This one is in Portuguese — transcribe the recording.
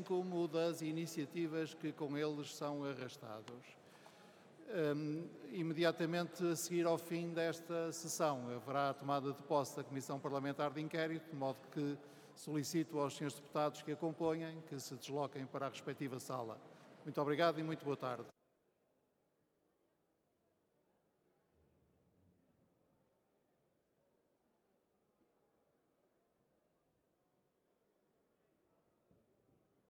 como o das iniciativas que com eles são arrastados. Imediatamente a seguir ao fim desta sessão haverá a tomada de posse da Comissão Parlamentar de Inquérito, de modo que solicito aos senhores deputados que a componham que se desloquem para a respectiva sala. Muito obrigado e muito boa tarde.